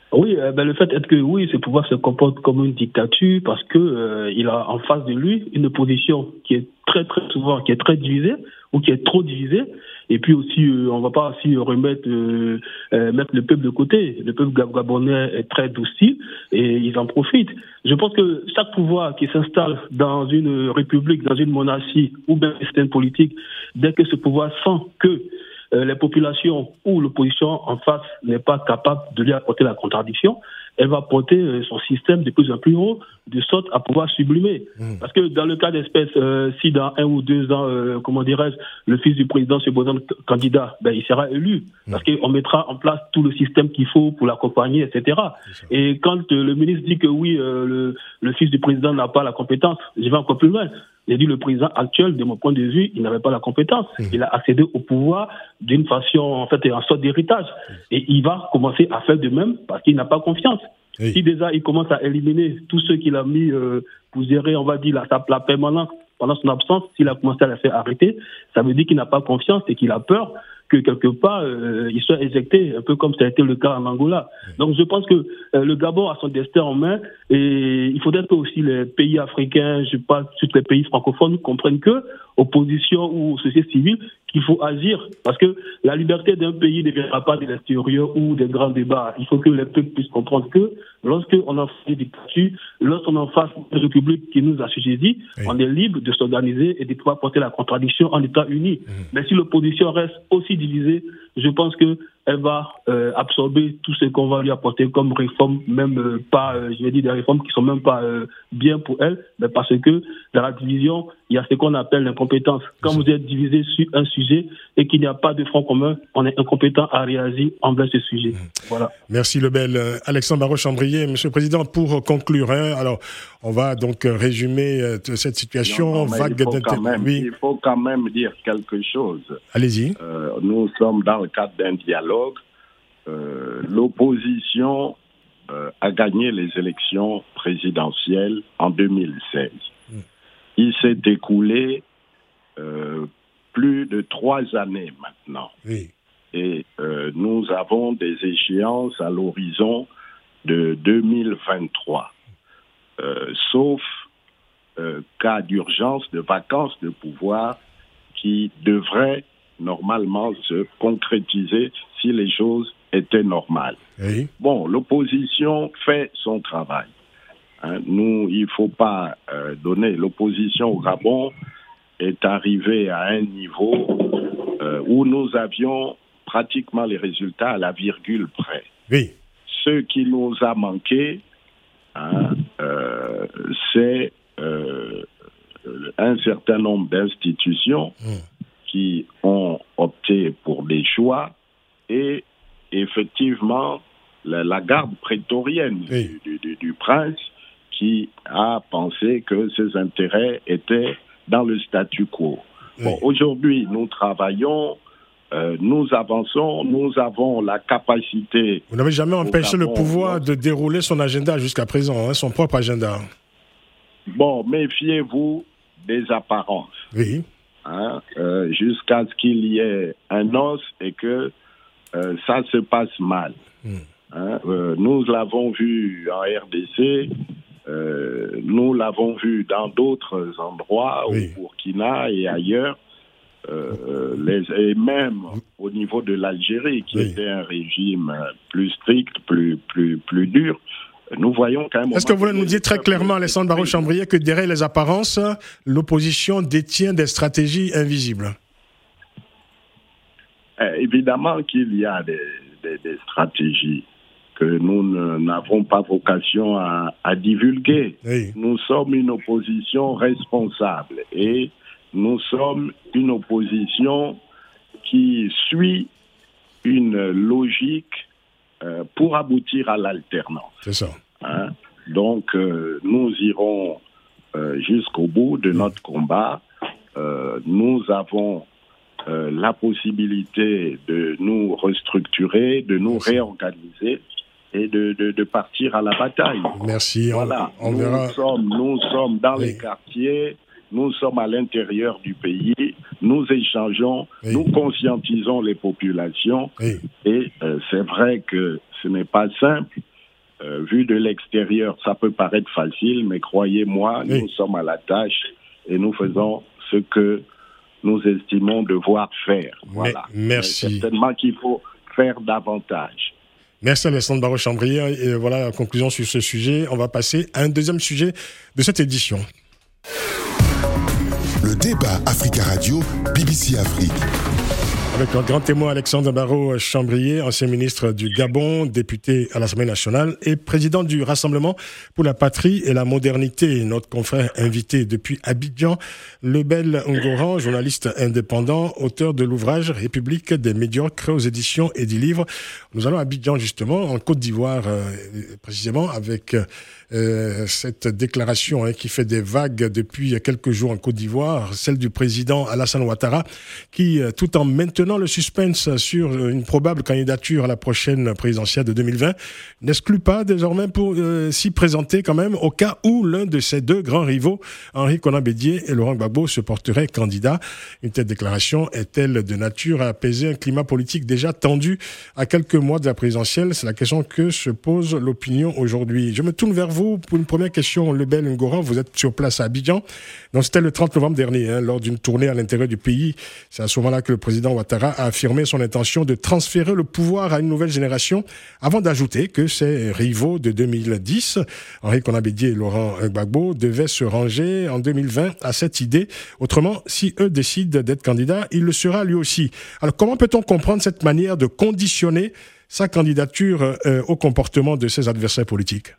Oui, euh, ben, le fait est que oui, ce pouvoir se comporte comme une dictature parce que euh, il a en face de lui une opposition qui est très très souvent qui est très divisée ou qui est trop divisée. Et puis aussi, euh, on ne va pas aussi remettre euh, euh, mettre le peuple de côté. Le peuple gabonais est très docile et ils en profitent. Je pense que chaque pouvoir qui s'installe dans une république, dans une monarchie ou bien un système politique, dès que ce pouvoir sent que Euh, les populations ou l'opposition en face n'est pas capable de lui apporter la contradiction, elle va porter euh, son système de plus en plus haut, de sorte à pouvoir sublimer. Mmh. Parce que dans le cas d'espèce, euh, si dans un ou deux ans, euh, comment dirais-je, le fils du président se présente candidat, ben, il sera élu. Mmh. Parce qu'on mettra en place tout le système qu'il faut pour l'accompagner, et cetera. Et quand euh, le ministre dit que oui, euh, le, le fils du président n'a pas la compétence, je vais encore plus loin. J'ai dit le président actuel, de mon point de vue, il n'avait pas la compétence. Mmh. Il a accédé au pouvoir d'une façon, en fait, en sorte d'héritage. Et il va commencer à faire de même parce qu'il n'a pas confiance. Oui. Si déjà il commence à éliminer tous ceux qu'il a mis euh, pour gérer, on va dire, la, la permanence pendant son absence, s'il a commencé à la faire arrêter, ça veut dire qu'il n'a pas confiance et qu'il a peur que quelque part euh, il soit éjecté, un peu comme ça a été le cas en Angola. Oui. Donc je pense que euh, le Gabon a son destin en main et il faudrait que aussi les pays africains, je pense tous les pays francophones, comprennent que opposition ou société civile, qu'il faut agir parce que la liberté d'un pays ne viendra pas de l'extérieur ou des grands débats. Il faut que les peuples puissent comprendre que lorsqu'on en fait des dictatures, lorsqu'on en face une république qui nous assujettit, oui. on est libre de s'organiser et de pouvoir porter la contradiction en état uni. Mmh. Mais si l'opposition reste aussi divisée, je pense que elle va euh, absorber tout ce qu'on va lui apporter comme réforme, même euh, pas, euh, je vais dire des réformes qui sont même pas euh, bien pour elle, mais parce que dans la division, il y a ce qu'on appelle l'incompétence. Quand vous êtes divisé sur un sujet et qu'il n'y a pas de front commun, on est incompétent à réagir envers ce sujet. Mmh. Voilà. Merci Lebel. Alexandre Barrot-Chambrier, Monsieur le Président, pour conclure, hein, alors on va donc résumer euh, cette situation non, non, vague d'intérêt. Oui. Il faut quand même dire quelque chose. Allez-y. Euh, nous sommes dans le cadre d'un dialogue. Euh, l'opposition euh, a gagné les élections présidentielles en deux mille seize. Mmh. Il s'est écoulé euh, plus de trois années maintenant. Oui. Et euh, nous avons des échéances à l'horizon de deux mille vingt-trois. Euh, sauf euh, cas d'urgence, de vacances de pouvoir qui devraient normalement se concrétiser si les choses étaient normales. Oui. Bon, l'opposition fait son travail. Hein, nous, il ne faut pas euh, donner. L'opposition au Gabon est arrivée à un niveau euh, où nous avions pratiquement les résultats à la virgule près. Oui. Ce qui nous a manqué, hein, euh, c'est euh, un certain nombre d'institutions mmh. qui ont opté pour des choix et effectivement la, la garde prétorienne oui. du, du, du prince qui a pensé que ses intérêts étaient dans le statu quo. Oui. Bon, aujourd'hui, nous travaillons, euh, nous avançons, nous avons la capacité... Vous n'avez jamais empêché le pouvoir de dérouler son agenda jusqu'à présent, hein, son propre agenda. Bon, méfiez-vous des apparences. Oui. Hein, euh, jusqu'à ce qu'il y ait un os et que euh, ça se passe mal. Mm. Hein, euh, nous l'avons vu en R D C, euh, nous l'avons vu dans d'autres endroits, oui. au Burkina et ailleurs, euh, les, et même au niveau de l'Algérie, qui oui. était un régime plus strict, plus, plus, plus dur. Nous voyons quand même... Est-ce que vous voulez nous dire très clairement, Alexandre Barrot-Chambrier, que derrière les apparences, l'opposition détient des stratégies invisibles? Euh, évidemment qu'il y a des, des, des stratégies que nous n'avons pas vocation à, à divulguer. Oui. Nous sommes une opposition responsable et nous sommes une opposition qui suit une logique Euh, pour aboutir à l'alternance. C'est ça. Hein? Donc, euh, nous irons euh, jusqu'au bout de mmh. notre combat. Euh, nous avons euh, la possibilité de nous restructurer, de nous Merci. réorganiser et de, de, de partir à la bataille. Merci. Voilà. On, on nous, verra. sommes, nous sommes dans oui. les quartiers, nous sommes à l'intérieur du pays, nous échangeons, oui. nous conscientisons les populations oui. et euh, c'est vrai que ce n'est pas simple, Euh, vu de l'extérieur, ça peut paraître facile, mais croyez-moi, oui. nous sommes à la tâche et nous faisons ce que nous estimons devoir faire. Voilà. Mais, merci. Mais certainement qu'il faut faire davantage. Merci Alexandre Barreau-Chambrier. Et voilà la conclusion sur ce sujet. On va passer à un deuxième sujet de cette édition. Le débat Africa Radio, B B C Afrique. Avec notre grand témoin Alexandre Barreau-Chambrier, ancien ministre du Gabon, député à l'Assemblée nationale et président du Rassemblement pour la patrie et la modernité. Notre confrère invité depuis Abidjan, Lebel Ngoran, journaliste indépendant, auteur de l'ouvrage République des médiocres aux éditions Edilivre. Nous allons à Abidjan justement, en Côte d'Ivoire euh, précisément, avec euh, cette déclaration hein, qui fait des vagues depuis quelques jours en Côte d'Ivoire, celle du président Alassane Ouattara, qui euh, tout en maintenant le suspense sur une probable candidature à la prochaine présidentielle de deux mille vingt, n'exclut pas désormais pour euh, s'y présenter quand même au cas où l'un de ses deux grands rivaux, Henri Konan Bédié et Laurent Gbagbo, se porterait candidat. Une telle déclaration est-elle de nature à apaiser un climat politique déjà tendu à quelques mois de la présidentielle? C'est la question que se pose l'opinion aujourd'hui. Je me tourne vers vous pour une première question. Lebel Ngoran, vous êtes sur place à Abidjan. Donc c'était le trente novembre dernier, hein, lors d'une tournée à l'intérieur du pays. C'est à ce moment-là que le président Ouattara a affirmé son intention de transférer le pouvoir à une nouvelle génération, avant d'ajouter que ses rivaux de deux mille dix, Henri Konan Bédié et Laurent Gbagbo, devaient se ranger en deux mille vingt à cette idée. Autrement, si eux décident d'être candidats, il le sera lui aussi. Alors comment peut-on comprendre cette manière de conditionner sa candidature euh, au comportement de ses adversaires politiques?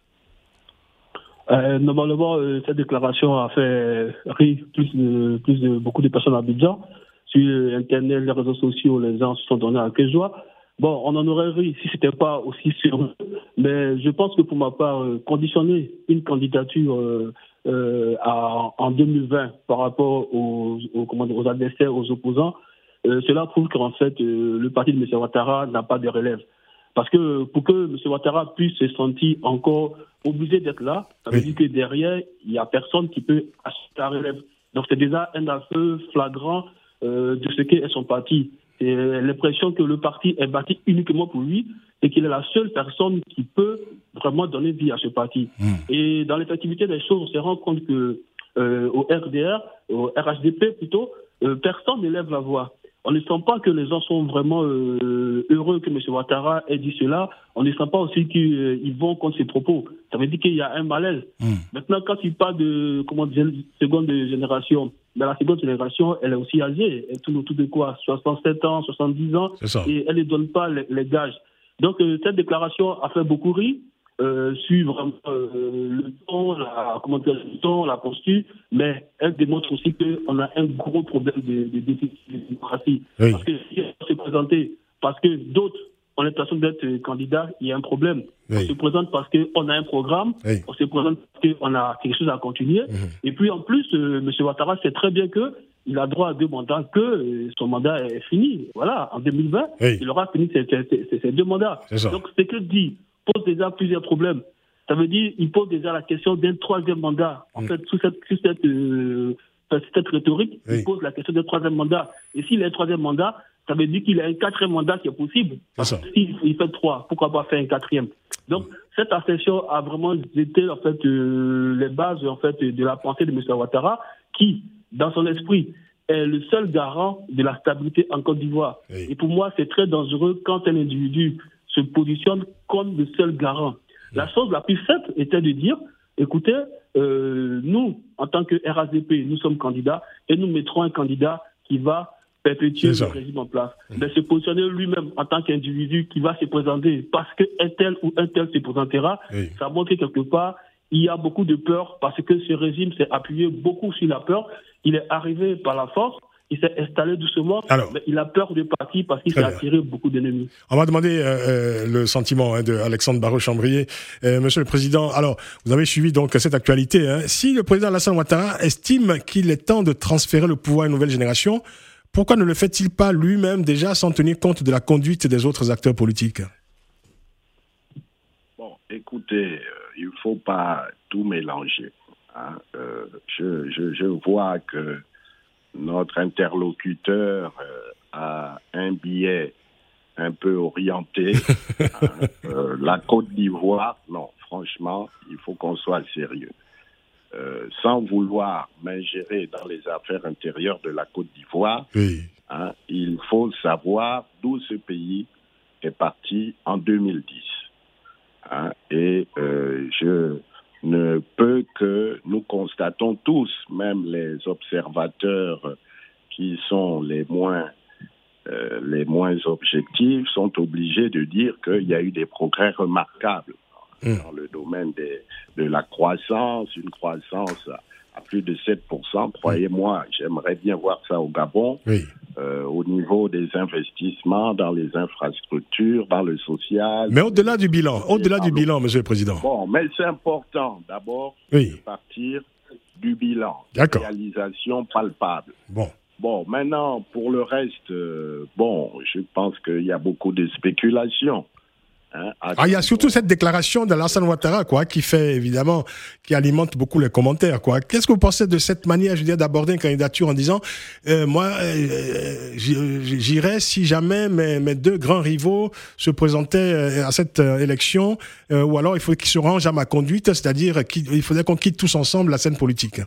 Euh, normalement, euh, cette déclaration a fait rire plus de, plus de beaucoup de personnes à Abidjan. Sur Internet, les réseaux sociaux, les gens se sont donnés à quelle joie. Bon, on en aurait ri si c'était pas aussi sûr. Mais je pense que pour ma part, euh, conditionner une candidature euh, euh, à, en deux mille vingt par rapport aux, aux, comment dire, aux adversaires, aux opposants, euh, cela prouve qu'en fait, euh, le parti de M. Ouattara n'a pas de relève. Parce que pour que M. Ouattara puisse se sentir encore obligé d'être là, ça veut oui. dire que derrière, il n'y a personne qui peut acheter la relève. Donc c'est déjà un aveu flagrant euh, de ce qu'est son parti. C'est l'impression que le parti est bâti uniquement pour lui et qu'il est la seule personne qui peut vraiment donner vie à ce parti. Mmh. Et dans l'effectivité des choses, on se rend compte que euh, au R D R, au R H D P plutôt, euh, personne n'élève la voix. On ne sent pas que les gens sont vraiment euh, heureux que M. Ouattara ait dit cela. On ne sent pas aussi qu'ils euh, vont contre ses propos. Ça veut dire qu'il y a un malaise. Mmh. Maintenant, quand il parle de comment dire, seconde génération, ben, la seconde génération, elle est aussi âgée. Elle tourne autour de quoi? soixante-sept ans, soixante-dix ans. Et elle ne donne pas les, les gages. Donc, euh, cette déclaration a fait beaucoup rire. Euh, sur vraiment euh, le ton, la, comment dire, le ton, la posture, mais elle démontre aussi qu'on a un gros problème de, de, de, de démocratie. Oui. Parce que si on se présente parce que d'autres ont l'impression d'être candidats, il y a un problème. Oui. On se présente parce qu'on a un programme, oui. on se présente parce qu'on a quelque chose à continuer. Mm-hmm. Et puis en plus, euh, M. Ouattara sait très bien que il a droit à deux mandats, que euh, son mandat est fini. Voilà, en deux mille vingt, oui. il aura fini ses, ses, ses, ses deux mandats. Donc c'est que dit pose déjà plusieurs problèmes. Ça veut dire qu'il pose déjà la question d'un troisième mandat. En mmh. fait, sous cette, sous cette, euh, cette rhétorique, oui. il pose la question d'un troisième mandat. Et s'il a un troisième mandat, ça veut dire qu'il a un quatrième mandat qui est possible. S'il il fait trois, pourquoi pas faire un quatrième? Donc, mmh. cette assertion a vraiment été en fait, euh, les bases en fait, de la pensée de M. Ouattara, qui, dans son esprit, est le seul garant de la stabilité en Côte d'Ivoire. Oui. Et pour moi, c'est très dangereux quand un individu se positionne comme le seul garant. La chose la plus simple était de dire, écoutez, euh, nous, en tant que R H D P, nous sommes candidats et nous mettrons un candidat qui va perpétuer le régime en place. Mmh. Mais se positionner lui-même en tant qu'individu qui va se présenter parce qu'un tel ou un tel se présentera, oui. ça montre que quelque part, il y a beaucoup de peur parce que ce régime s'est appuyé beaucoup sur la peur. Il est arrivé par la force. Il s'est installé doucement, alors, mais il a peur de partir parce qu'il s'est attiré beaucoup d'ennemis. On va demander euh, le sentiment hein, de Alexandre Barreau-Chambrier. Euh, Monsieur le Président, alors, vous avez suivi donc cette actualité. Hein. Si le président Alassane Ouattara estime qu'il est temps de transférer le pouvoir à une nouvelle génération, pourquoi ne le fait-il pas lui-même déjà sans tenir compte de la conduite des autres acteurs politiques? Bon, écoutez, euh, il ne faut pas tout mélanger. Hein. Euh, je, je, je vois que notre interlocuteur euh, a un biais un peu orienté. hein, euh, la Côte d'Ivoire, non, franchement, il faut qu'on soit sérieux. Euh, sans vouloir m'ingérer dans les affaires intérieures de la Côte d'Ivoire, oui. hein, il faut savoir d'où ce pays est parti en deux mille dix. Hein, et euh, je ne peux que nous constatons tous, même les observateurs qui sont les moins, euh, les moins objectifs, sont obligés de dire qu'il y a eu des progrès remarquables mmh. dans le domaine des, de la croissance, une croissance à, à plus de sept pour cent. Croyez-moi, j'aimerais bien voir ça au Gabon. Oui. Euh, au niveau des investissements dans les infrastructures, dans le social. Mais au-delà du bilan, au-delà du bilan, Monsieur le Président. Bon, mais c'est important d'abord oui. de partir du bilan, D'accord. réalisation palpable. Bon. Bon, maintenant, pour le reste, euh, bon, je pense qu'il y a beaucoup de spéculations. Hein, ah, il y a surtout cette déclaration d'Alassane Ouattara, quoi, qui fait évidemment, qui alimente beaucoup les commentaires, quoi. Qu'est-ce que vous pensez de cette manière, je veux dire, d'aborder une candidature en disant, euh, moi, euh, j'irais si jamais mes, mes deux grands rivaux se présentaient à cette euh, élection, euh, ou alors il faut qu'ils se rangent à ma conduite, c'est-à-dire qu'il faudrait qu'on quitte tous ensemble la scène politique.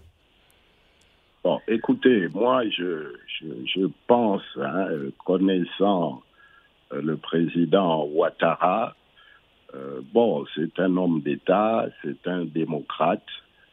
Bon, écoutez, moi, je, je, je pense, hein, connaissant le président Ouattara, euh, bon, c'est un homme d'État, c'est un démocrate,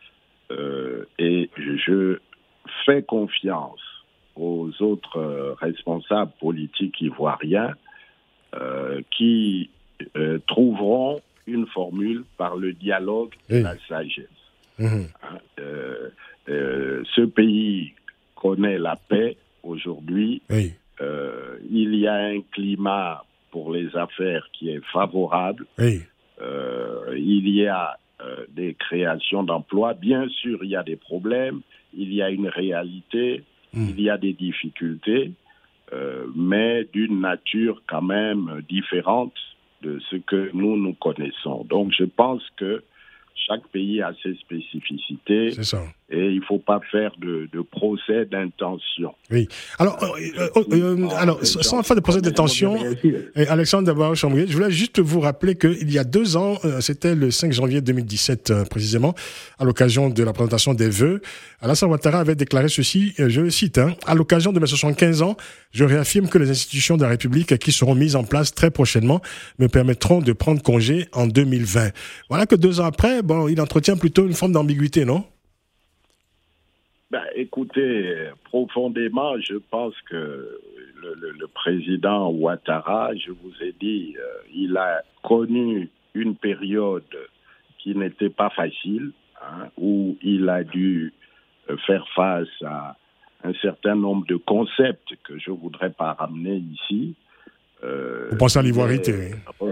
euh, et je fais confiance aux autres euh, responsables politiques ivoiriens euh, qui euh, trouveront une formule par le dialogue et oui. la sagesse. Mmh. Hein, euh, euh, ce pays connaît la paix aujourd'hui. Oui. Euh, il y a un climat pour les affaires qui est favorable. Oui. Euh, il y a euh, des créations d'emplois. Bien sûr, il y a des problèmes. Il y a une réalité. Mm. Il y a des difficultés, euh, mais d'une nature quand même différente de ce que nous, nous connaissons. Donc, je pense que chaque pays a ses spécificités. C'est ça. Et il ne faut pas faire de, de procès d'intention. Oui. Alors, euh, euh, euh, alors sans faire de procès d'intention, Alexandre Dabaru-Chambrier, je voulais juste vous rappeler qu'il y a deux ans, euh, c'était le cinq janvier deux mille dix-sept euh, précisément, à l'occasion de la présentation des vœux, Alassane Ouattara avait déclaré ceci, euh, je le cite, hein, « À l'occasion de mes soixante-quinze ans, je réaffirme que les institutions de la République qui seront mises en place très prochainement me permettront de prendre congé en deux mille vingt. » Voilà que deux ans après, bon, il entretient plutôt une forme d'ambiguïté, non ? Ben, écoutez, profondément, je pense que le, le, le président Ouattara, je vous ai dit, euh, il a connu une période qui n'était pas facile, hein, où il a dû euh, faire face à un certain nombre de concepts que je ne voudrais pas ramener ici. Euh, vous pensez à l'ivoirité, oui.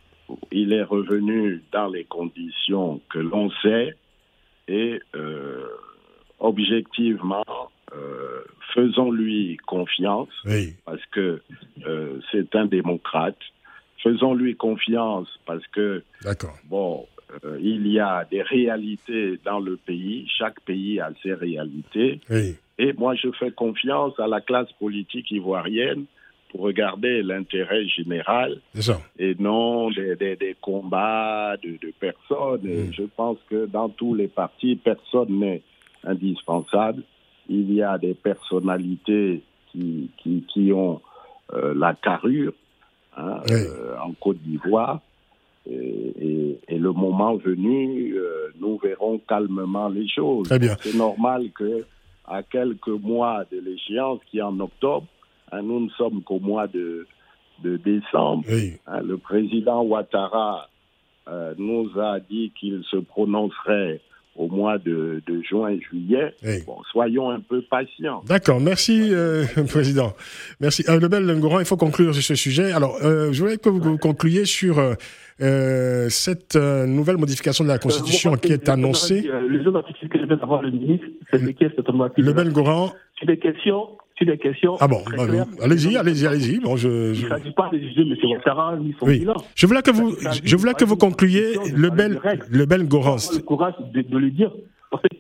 Il est revenu dans les conditions que l'on sait et... Euh, Objectivement, euh, faisons-lui confiance, oui. parce que euh, c'est un démocrate. Faisons-lui confiance parce que, D'accord. bon, euh, il y a des réalités dans le pays. Chaque pays a ses réalités. Oui. Et moi, je fais confiance à la classe politique ivoirienne pour regarder l'intérêt général et non des, des, des combats de, de personnes. Mmh. Je pense que dans tous les partis, personne n'est indispensable. Il y a des personnalités qui, qui, qui ont euh, la carrure hein, oui. euh, en Côte d'Ivoire et, et, et le moment venu, euh, nous verrons calmement les choses. Très bien. C'est normal que à quelques mois de l'échéance qui est en octobre, hein, nous ne sommes qu'au mois de, de décembre. Oui. Hein, le président Ouattara euh, nous a dit qu'il se prononcerait au mois de, de juin et juillet. Oui. Bon, soyons un peu patients. D'accord, merci euh, Président. Merci. Euh, Lebel Ngoran, il faut conclure sur ce sujet. Alors, euh, je voulais que vous concluiez sur euh, cette euh, nouvelle modification de la Constitution euh, qui est annoncée. Euh, les autres articles que je viens d'avoir le ministre, c'est lesquels cette automatique. Lebel Ngoran. Sur des questions... Des questions ah bon, bah, allez-y, allez-y, allez-y. Bon, je, je... Il ne s'agit pas de juger M. Ouattara ni son oui. bilan. Je voulais que vous, je voulais que vous concluiez Lebel, Lebel Ngoran. Le courage de, de le dire.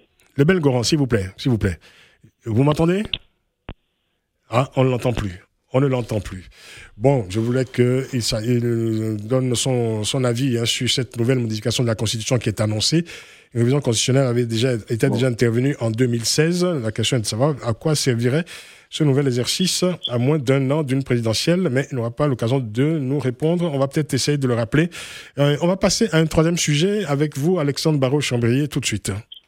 Lebel Ngoran, s'il vous plaît, s'il vous plaît. Vous m'entendez? Ah, on ne l'entend plus. on ne l'entend plus. Bon, je voulais qu'il il donne son, son avis hein, sur cette nouvelle modification de la Constitution qui est annoncée. Une révision constitutionnelle avait déjà, était bon. déjà intervenue en deux mille seize. La question est de savoir à quoi servirait ce nouvel exercice à moins d'un an d'une présidentielle, mais il n'aura pas l'occasion de nous répondre. On va peut-être essayer de le rappeler. Euh, on va passer à un troisième sujet avec vous, Alexandre Barraud-Chambrier, tout de suite.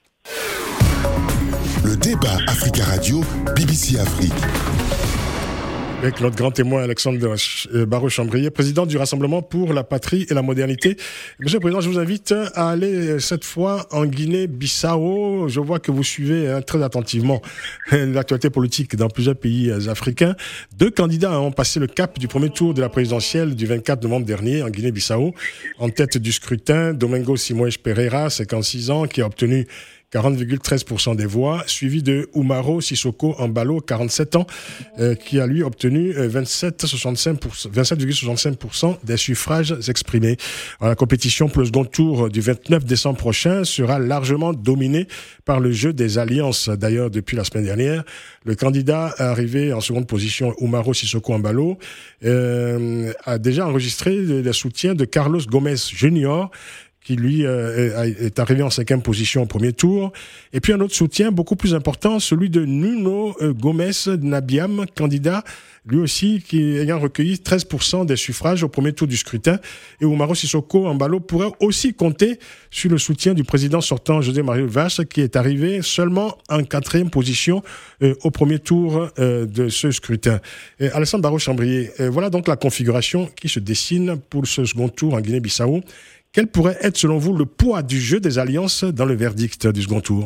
Le débat Africa Radio, B B C Afrique. Avec notre grand témoin Alexandre Barraud-Chambrier, président du Rassemblement pour la Patrie et la Modernité. Monsieur le Président, je vous invite à aller cette fois en Guinée-Bissau. Je vois que vous suivez hein, très attentivement l'actualité politique dans plusieurs pays africains. Deux candidats ont passé le cap du premier tour de la présidentielle du vingt-quatre novembre dernier en Guinée-Bissau. En tête du scrutin, Domingo Simões Pereira, cinquante-six ans, qui a obtenu quarante virgule treize pour cent des voix, suivi de Umaro Sissoko Embalo, quarante-sept ans, euh, qui a lui obtenu euh, vingt-sept virgule soixante-cinq pour cent des suffrages exprimés. Alors, la compétition pour le second tour du vingt-neuf décembre prochain sera largement dominée par le jeu des alliances. D'ailleurs, depuis la semaine dernière, le candidat arrivé en seconde position, Umaro Sissoko Embalo, euh, a déjà enregistré le soutien de Carlos Gomes Junior, qui lui euh, est arrivé en cinquième position au premier tour. Et puis un autre soutien beaucoup plus important, celui de Nuno euh, Gomes Nabiam, candidat lui aussi qui ayant recueilli treize pour cent des suffrages au premier tour du scrutin. Et Umaro Sissoko Embalo pourrait aussi compter sur le soutien du président sortant José Mario Vaz, qui est arrivé seulement en quatrième position euh, au premier tour euh, de ce scrutin. Et Alexandre Barraud-Chambrier, euh, voilà donc la configuration qui se dessine pour ce second tour en Guinée-Bissau. Quel pourrait être, selon vous, le poids du jeu des alliances dans le verdict du second tour ?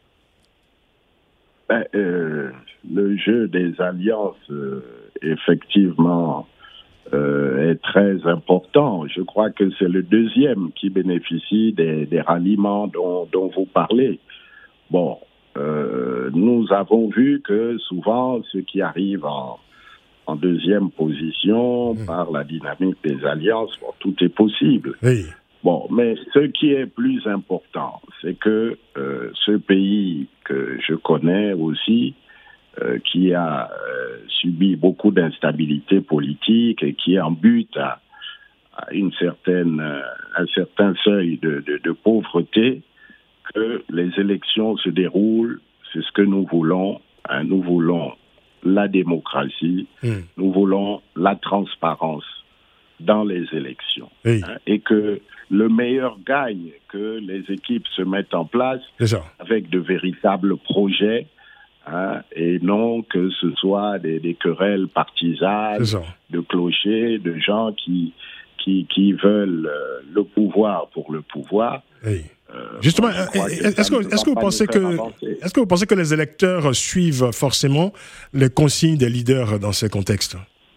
ben, euh, Le jeu des alliances, euh, effectivement, euh, est très important. Je crois que c'est le deuxième qui bénéficie des, des ralliements dont, dont vous parlez. Bon, euh, nous avons vu que souvent, ce qui arrive en, en deuxième position, mmh. par la dynamique des alliances, bon, tout est possible. Oui. Bon, mais ce qui est plus important, c'est que euh, ce pays que je connais aussi, euh, qui a euh, subi beaucoup d'instabilité politique et qui est en but à, à une certaine, euh, un certain seuil de, de, de pauvreté, que les élections se déroulent, c'est ce que nous voulons. Hein, nous voulons la démocratie, mmh. nous voulons la transparence dans les élections. Oui. Hein, et que le meilleur gagne, que les équipes se mettent en place avec de véritables projets, hein, et non que ce soit des, des querelles partisanes, de clochers, de gens qui, qui, qui veulent euh, le pouvoir pour le pouvoir. Oui. Euh, Justement, est-ce que, est-ce que vous pensez que, est-ce que vous pensez que les électeurs suivent forcément les consignes des leaders dans ces contextes ?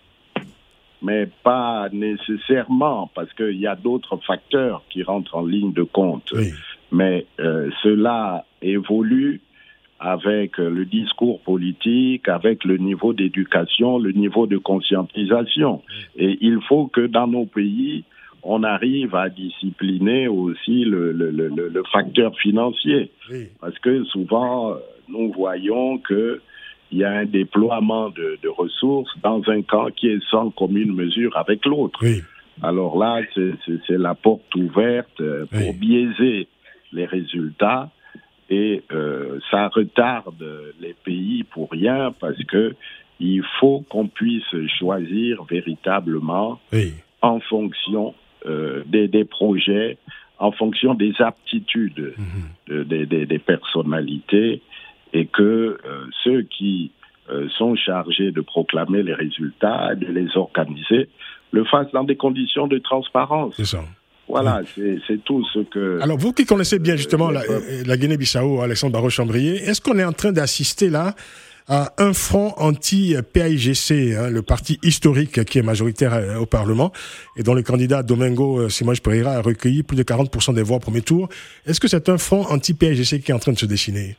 Mais pas nécessairement, parce qu'il y a d'autres facteurs qui rentrent en ligne de compte. Oui. Mais euh, cela évolue avec le discours politique, avec le niveau d'éducation, le niveau de conscientisation. Et il faut que dans nos pays, on arrive à discipliner aussi le, le, le, le facteur financier. Oui. Parce que souvent, nous voyons que il y a un déploiement de, de ressources dans un camp qui est sans commune mesure avec l'autre. Oui. Alors là, c'est, c'est, c'est la porte ouverte pour oui. biaiser les résultats et euh, ça retarde les pays pour rien parce que il faut qu'on puisse choisir véritablement oui. en fonction euh, des, des projets, en fonction des aptitudes mm-hmm. de, de, de, des personnalités, et que euh, ceux qui euh, sont chargés de proclamer les résultats, de les organiser, le fassent dans des conditions de transparence. C'est ça. Voilà, oui. c'est, c'est tout ce que... Alors, vous qui connaissez bien justement euh, la, la Guinée-Bissau, Alexandre Barraud-Chambrier, est-ce qu'on est en train d'assister là à un front anti-P A I G C, hein, le parti historique qui est majoritaire euh, au Parlement, et dont le candidat Domingo Simões Pereira a recueilli plus de quarante pour cent des voix au premier tour? Est-ce que c'est un front anti-P A I G C qui est en train de se dessiner?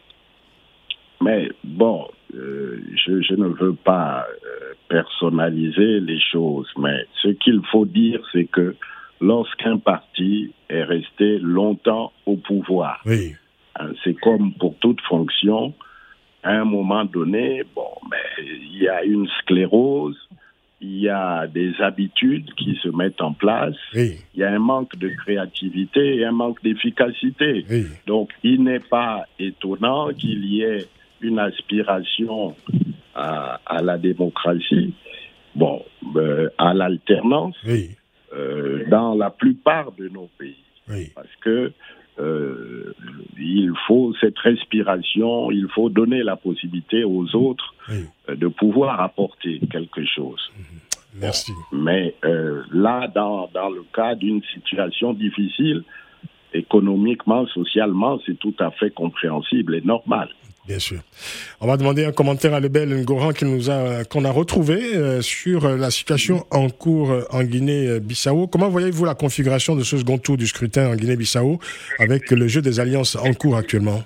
Mais bon, euh, je, je ne veux pas euh, personnaliser les choses, mais ce qu'il faut dire, c'est que lorsqu'un parti est resté longtemps au pouvoir, oui. hein, c'est comme pour toute fonction, à un moment donné, bon, mais il y a une sclérose, il y a des habitudes qui se mettent en place, oui. Il y a un manque de créativité et un manque d'efficacité. Oui. Donc, il n'est pas étonnant qu'il y ait une aspiration à, à la démocratie, bon, euh, à l'alternance, oui. euh, dans la plupart de nos pays. Oui. Parce que euh, il faut cette respiration, il faut donner la possibilité aux autres oui. euh, de pouvoir apporter quelque chose. Merci. Bon, mais euh, là, dans, dans le cas d'une situation difficile, économiquement, socialement, c'est tout à fait compréhensible et normal. Bien sûr. On va demander un commentaire à Lebel Ngoran qui nous a, qu'on a retrouvé euh, sur la situation en cours en Guinée-Bissau. Comment voyez-vous la configuration de ce second tour du scrutin en Guinée-Bissau avec le jeu des alliances en cours actuellement?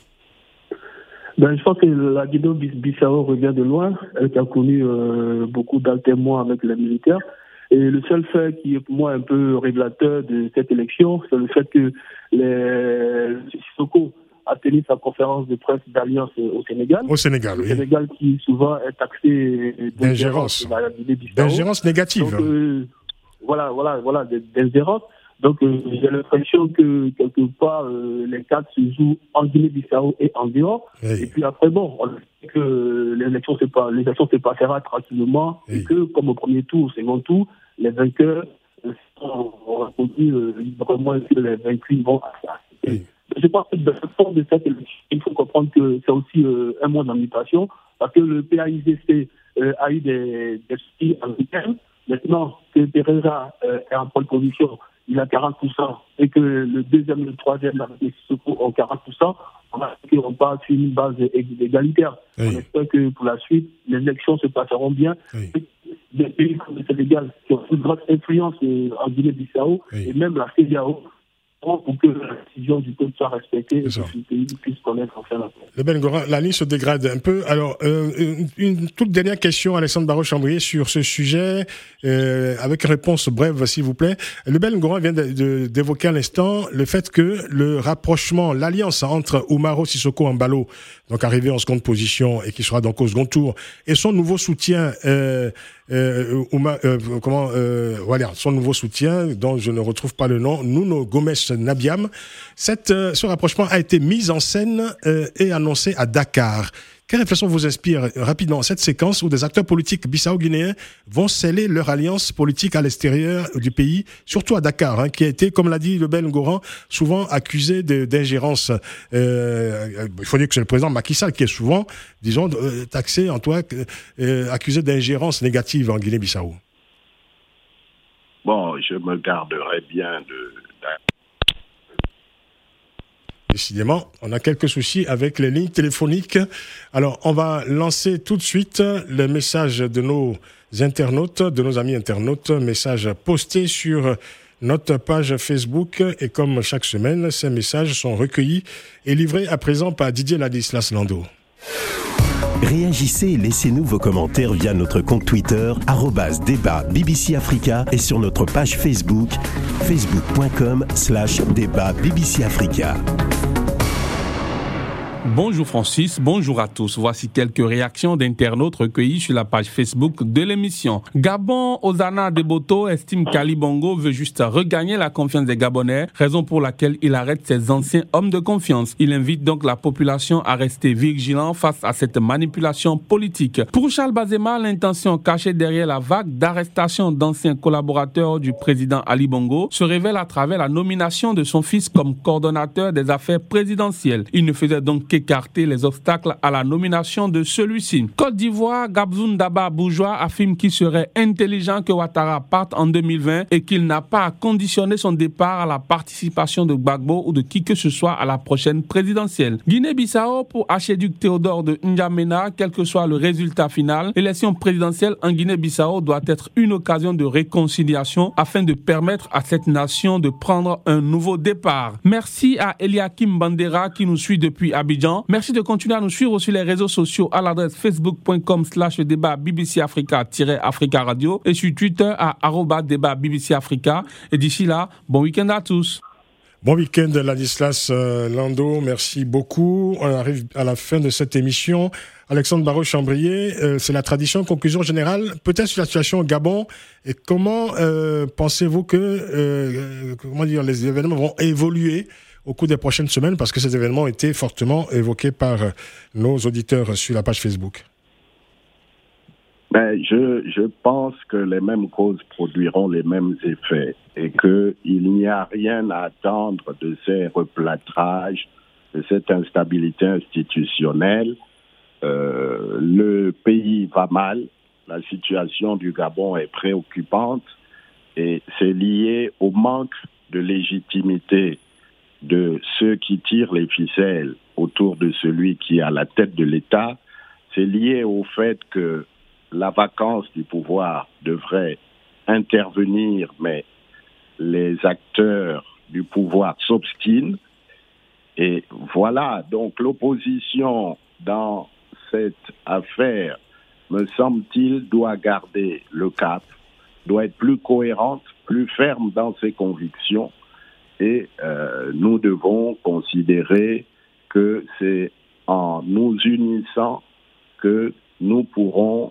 Ben, je pense que la Guinée-Bissau revient de loin. Elle a connu euh, beaucoup d'alternements avec les militaires. Et le seul fait qui est pour moi un peu révélateur de cette élection, c'est le fait que les Sissoko a tenu sa conférence de presse d'alliance au Sénégal. Au Sénégal, le oui. Le Sénégal qui souvent est taxé d'ingérence. D'ingérence négative. Donc, euh, voilà, voilà, voilà, d'ingérence. Donc, euh, j'ai l'impression que, quelque part, euh, les cartes se jouent en Guinée-Bissau et en dehors. Oui. Et puis après, bon, on sait que l'élection se, pas, l'élection se passera tranquillement oui. Et que, comme au premier tour, au second tour, les vainqueurs sont reconnus euh, librement que les vaincus vont assister. Oui. Je pense que de fond de cette élection, il faut comprendre que c'est aussi euh, un mois d'animation, parce que le P A I G C euh, a eu des, des soucis en week-end. Maintenant que Pereira euh, est en pole position, il a quarante pour cent, et que le deuxième et le troisième avec les Sissoko ont quarante pour cent, on va on part sur une base égalitaire. Oui. On espère que pour la suite, les élections se passeront bien. Oui. Des pays comme le Sénégal, qui ont une grande influence en Guinée-Bissau, oui. Et même la C E D E A O, pour que la décision du peuple soit respectée et que le pays puisse connaître enfin la paix. Lebel Ngoran, la ligne se dégrade un peu. Alors, euh, une, une toute dernière question, Alexandre Barreau-Chambrier, sur ce sujet, euh, avec une réponse brève, s'il vous plaît. Lebel Ngoran vient de, de, d'évoquer à l'instant le fait que le rapprochement, l'alliance entre Umaro Sissoko Embalo, donc arrivé en seconde position et qui sera donc au second tour, et son nouveau soutien, euh, euh, Uma, euh, comment, euh, voilà, son nouveau soutien, dont je ne retrouve pas le nom, Nuno Gomes Nabiam, cette, euh, ce rapprochement a été mis en scène euh, et annoncé à Dakar. Quelle réflexion vous inspire rapidement cette séquence où des acteurs politiques bissau-guinéens vont sceller leur alliance politique à l'extérieur du pays, surtout à Dakar, hein, qui a été, comme l'a dit Lebel Ngoran, souvent accusé de, d'ingérence. Euh, il faut dire que c'est le président Macky Sall qui est souvent, disons, euh, taxé, en toi, euh, accusé d'ingérence négative en Guinée-Bissau. Bon, je me garderai bien de... Décidément, on a quelques soucis avec les lignes téléphoniques. Alors, on va lancer tout de suite le message de nos internautes, de nos amis internautes, message posté sur notre page Facebook. Et comme chaque semaine, ces messages sont recueillis et livrés à présent par Didier Ladislas Lando. Réagissez et laissez-nous vos commentaires via notre compte Twitter, arobase débat B B C Africa, et sur notre page Facebook, facebook.com slash débat BBC Africa. Bonjour Francis, bonjour à tous. Voici quelques réactions d'internautes recueillies sur la page Facebook de l'émission. Gabon, Ozana Deboto estime qu'Ali Bongo veut juste regagner la confiance des Gabonais, raison pour laquelle il arrête ses anciens hommes de confiance. Il invite donc la population à rester vigilant face à cette manipulation politique. Pour Charles Bazema, l'intention cachée derrière la vague d'arrestation d'anciens collaborateurs du président Ali Bongo se révèle à travers la nomination de son fils comme coordonnateur des affaires présidentielles. Il ne faisait donc écarter les obstacles à la nomination de celui-ci. Côte d'Ivoire, Gabzoun Daba Bourgeois affirme qu'il serait intelligent que Ouattara parte en deux mille vingt et qu'il n'a pas à conditionner son départ à la participation de Gbagbo ou de qui que ce soit à la prochaine présidentielle. Guinée-Bissau, pour Archiduc Théodore de N'Djamena, quel que soit le résultat final, l'élection présidentielle en Guinée-Bissau doit être une occasion de réconciliation afin de permettre à cette nation de prendre un nouveau départ. Merci à Eliakim Bandera qui nous suit depuis Abidjan. Merci de continuer à nous suivre sur les réseaux sociaux à l'adresse facebook.com slash débat BBC Africa Africa Radio et sur Twitter à arroba débat BBC Africa. Et d'ici là, bon week-end à tous. Bon week-end, Ladislas euh, Lando, merci beaucoup. On arrive à la fin de cette émission. Alexandre Barraud-Chambrier, euh, c'est la tradition, conclusion générale, peut-être sur la situation au Gabon, et comment euh, pensez-vous que euh, comment dire, les événements vont évoluer au cours des prochaines semaines, parce que ces événements ont été fortement évoqués par nos auditeurs sur la page Facebook? Ben, je, je pense que les mêmes causes produiront les mêmes effets et qu'il n'y a rien à attendre de ces replâtrages, de cette instabilité institutionnelle. Euh, le pays va mal, la situation du Gabon est préoccupante et c'est lié au manque de légitimité de ceux qui tirent les ficelles autour de celui qui est à la tête de l'État. C'est lié au fait que la vacance du pouvoir devrait intervenir, mais les acteurs du pouvoir s'obstinent. Et voilà, donc l'opposition dans cette affaire, me semble-t-il, doit garder le cap, doit être plus cohérente, plus ferme dans ses convictions. Et euh, nous devons considérer que c'est en nous unissant que nous pourrons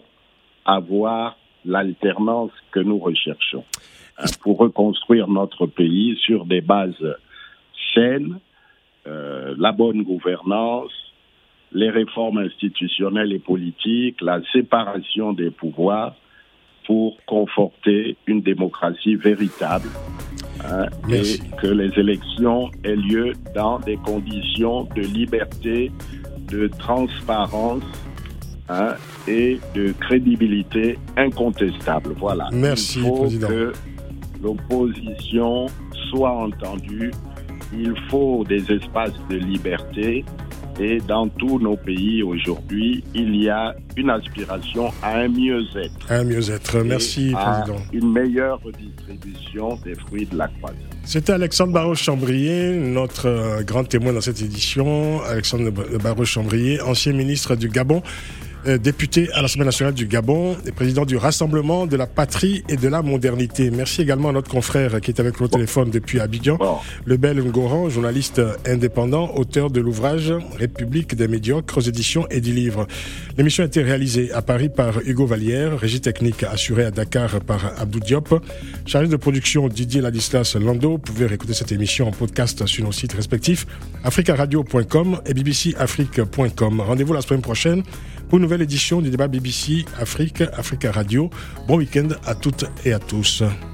avoir l'alternance que nous recherchons pour reconstruire notre pays sur des bases saines, euh, la bonne gouvernance, les réformes institutionnelles et politiques, la séparation des pouvoirs pour conforter une démocratie véritable, hein, et que les élections aient lieu dans des conditions de liberté, de transparence, Hein, et de crédibilité incontestable. Voilà. Merci, il faut Président. que l'opposition soit entendue. Il faut des espaces de liberté. Et dans tous nos pays aujourd'hui, il y a une aspiration à un mieux-être. Un mieux-être. Merci, à Président. Une meilleure redistribution des fruits de la croissance. C'était Alexandre Barraud-Chambrier, notre euh, grand témoin dans cette édition. Alexandre Barraud-Chambrier, ancien ministre du Gabon, euh, député à l'Assemblée nationale du Gabon et président du Rassemblement de la Patrie et de la Modernité. Merci également à notre confrère qui est avec nous au téléphone depuis Abidjan, bon. Lebel Ngoran, journaliste indépendant, auteur de l'ouvrage République des médiocres aux éditions Edilivre. L'émission a été réalisée à Paris par Hugo Vallière, régie technique assurée à Dakar par Abdou Diop, chargé de production Didier Ladislas Lando. Vous pouvez réécouter cette émission en podcast sur nos sites respectifs africa radio point com et b b c afrique point com. Rendez-vous la semaine prochaine pour une nouvelle édition du débat B B C Afrique, Africa Radio. Bon week-end à toutes et à tous.